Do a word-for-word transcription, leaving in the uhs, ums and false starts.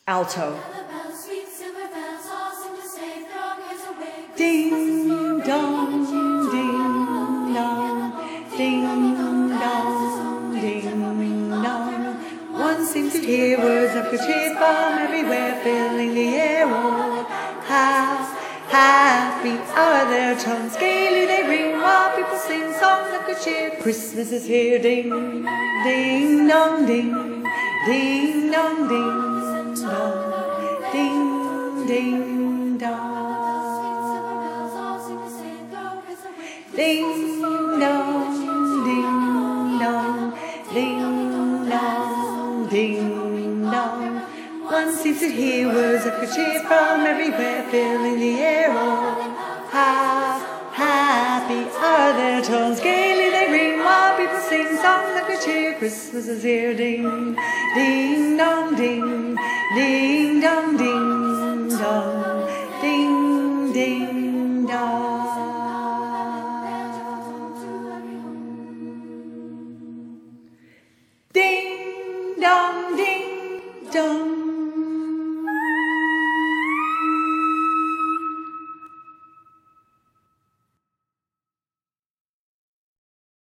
Alto. Sweet silver bells all seem to say throw cares away. Ding dong, ding dong, ding dong, ding dong. One seems to hear words of good cheer from everywhere, filling the air. Oh, how happy are their tones, gaily they ring while people sing songs of good cheer. Christmas is here, ding, ding dong, ding, ding dong, ding dong, ding, ding dong. Ding dong, ding dong, ding dong, ding dong. One seems to hear words of good cheer from everywhere, filling the air. Oh, how happy are their tones, gaily they ring while people sing songs of good cheer. Christmas is here, ding, ding dong, ding, ding dong, ding dong, ding, ding dong. Ding dong, ding dong.